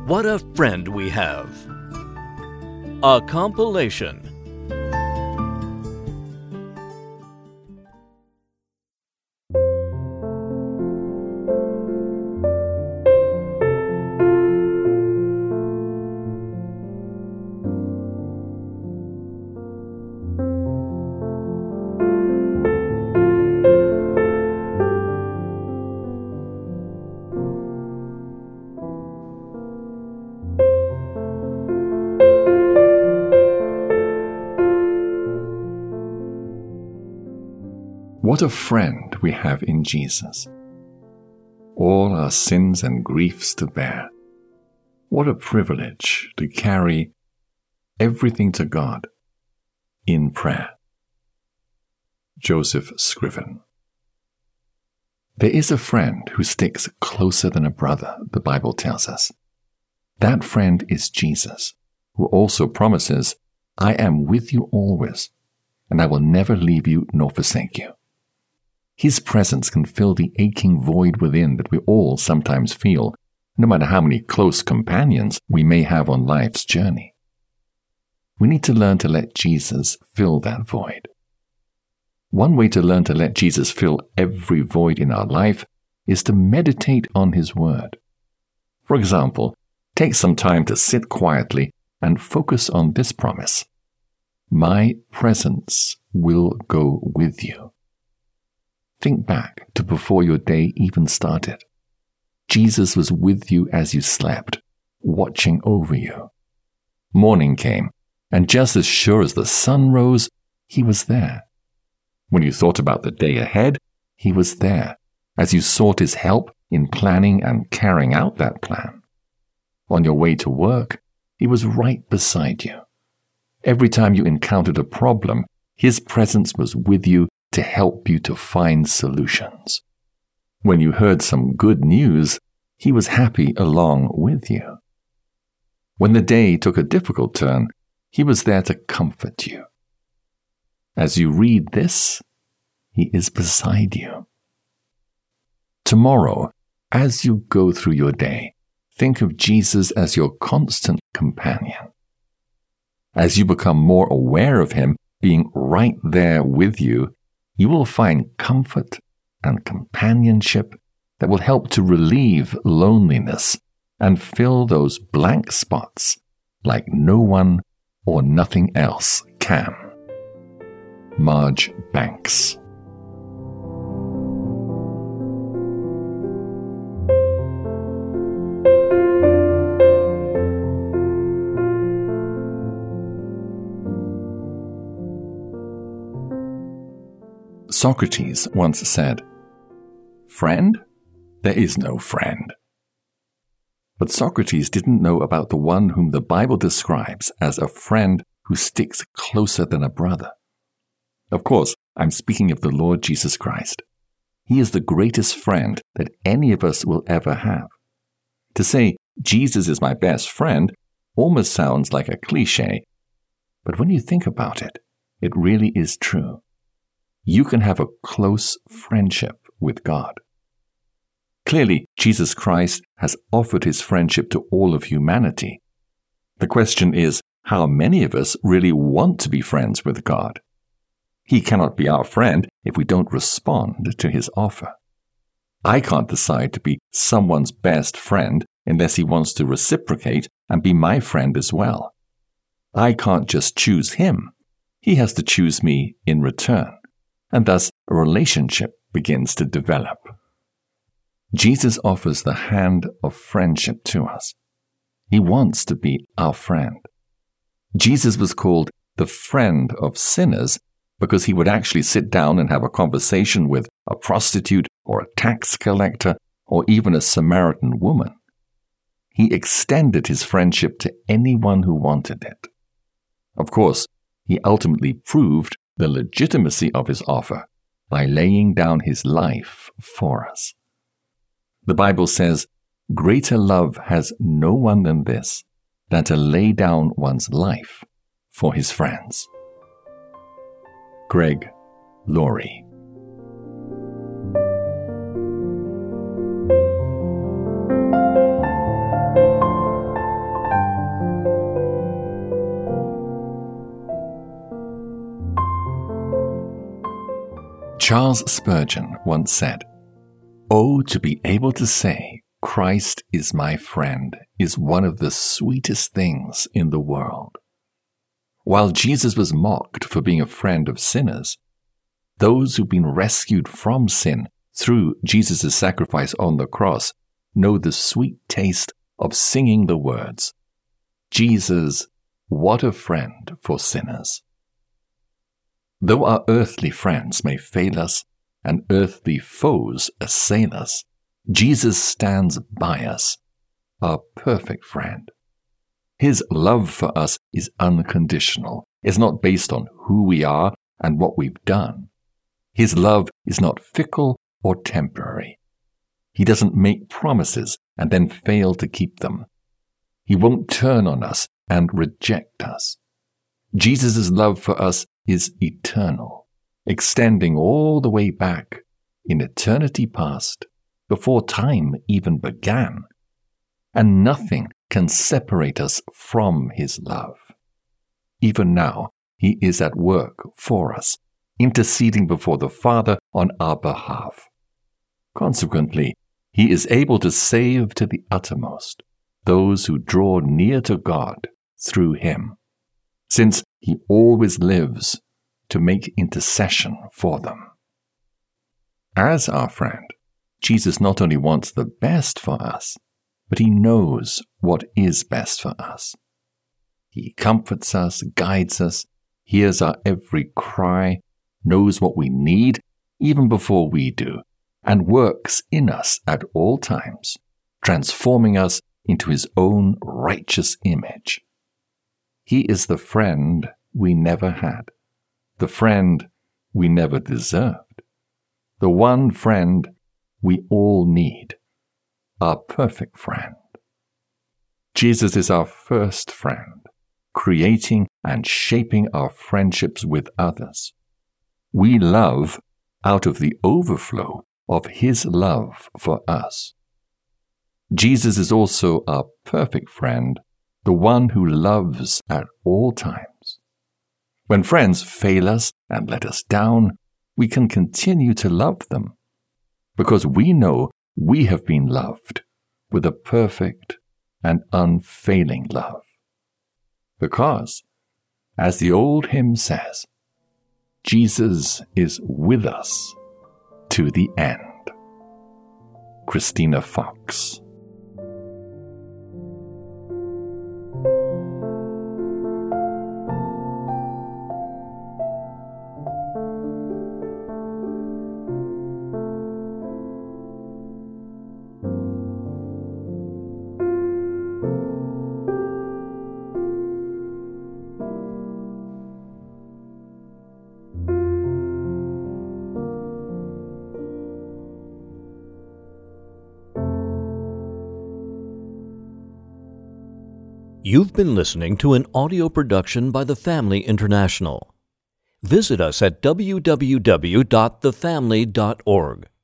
What a Friend We Have. A compilation. What a friend we have in Jesus. All our sins and griefs to bear. What a privilege to carry everything to God in prayer. Joseph Scriven. There is a friend who sticks closer than a brother, the Bible tells us. That friend is Jesus, who also promises, I am with you always, and I will never leave you nor forsake you. His presence can fill the aching void within that we all sometimes feel, no matter how many close companions we may have on life's journey. We need to learn to let Jesus fill that void. One way to learn to let Jesus fill every void in our life is to meditate on His Word. For example, take some time to sit quietly and focus on this promise. My presence will go with you. Think back to before your day even started. Jesus was with you as you slept, watching over you. Morning came, and just as sure as the sun rose, He was there. When you thought about the day ahead, He was there, as you sought His help in planning and carrying out that plan. On your way to work, He was right beside you. Every time you encountered a problem, His presence was with you to help you to find solutions. When you heard some good news, He was happy along with you. When the day took a difficult turn, He was there to comfort you. As you read this, He is beside you. Tomorrow, as you go through your day, think of Jesus as your constant companion. As you become more aware of Him being right there with you, you will find comfort and companionship that will help to relieve loneliness and fill those blank spots like no one or nothing else can. Marge Banks. Socrates once said, "Friend? There is no friend." But Socrates didn't know about the one whom the Bible describes as a friend who sticks closer than a brother. Of course, I'm speaking of the Lord Jesus Christ. He is the greatest friend that any of us will ever have. To say, Jesus is my best friend, almost sounds like a cliché. But when you think about it, it really is true. You can have a close friendship with God. Clearly, Jesus Christ has offered His friendship to all of humanity. The question is, how many of us really want to be friends with God? He cannot be our friend if we don't respond to His offer. I can't decide to be someone's best friend unless he wants to reciprocate and be my friend as well. I can't just choose him. He has to choose me in return. And thus a relationship begins to develop. Jesus offers the hand of friendship to us. He wants to be our friend. Jesus was called the friend of sinners because He would actually sit down and have a conversation with a prostitute or a tax collector or even a Samaritan woman. He extended His friendship to anyone who wanted it. Of course, He ultimately proved the legitimacy of His offer by laying down His life for us. The Bible says, "Greater love has no one than this, than to lay down one's life for his friends." Greg Laurie. Charles Spurgeon once said, "Oh, to be able to say, 'Christ is my friend,' is one of the sweetest things in the world." While Jesus was mocked for being a friend of sinners, those who've been rescued from sin through Jesus' sacrifice on the cross know the sweet taste of singing the words, "Jesus, what a friend for sinners." Though our earthly friends may fail us and earthly foes assail us, Jesus stands by us, our perfect friend. His love for us is unconditional. It's not based on who we are and what we've done. His love is not fickle or temporary. He doesn't make promises and then fail to keep them. He won't turn on us and reject us. Jesus' love for us is eternal, extending all the way back in eternity past, before time even began, and nothing can separate us from his love. Even now, he is at work for us, interceding before the Father on our behalf. Consequently, he is able to save to the uttermost those who draw near to God through him, since he always lives to make intercession for them. As our friend, Jesus not only wants the best for us, but he knows what is best for us. He comforts us, guides us, hears our every cry, knows what we need even before we do, and works in us at all times, transforming us into his own righteous image. He is the friend we never had, the friend we never deserved, the one friend we all need, our perfect friend. Jesus is our first friend, creating and shaping our friendships with others. We love out of the overflow of his love for us. Jesus is also our perfect friend, the one who loves at all times. When friends fail us and let us down, we can continue to love them, because we know we have been loved with a perfect and unfailing love. Because, as the old hymn says, Jesus is with us to the end. Christina Fox. You've been listening to an audio production by The Family International. Visit us at www.thefamily.org.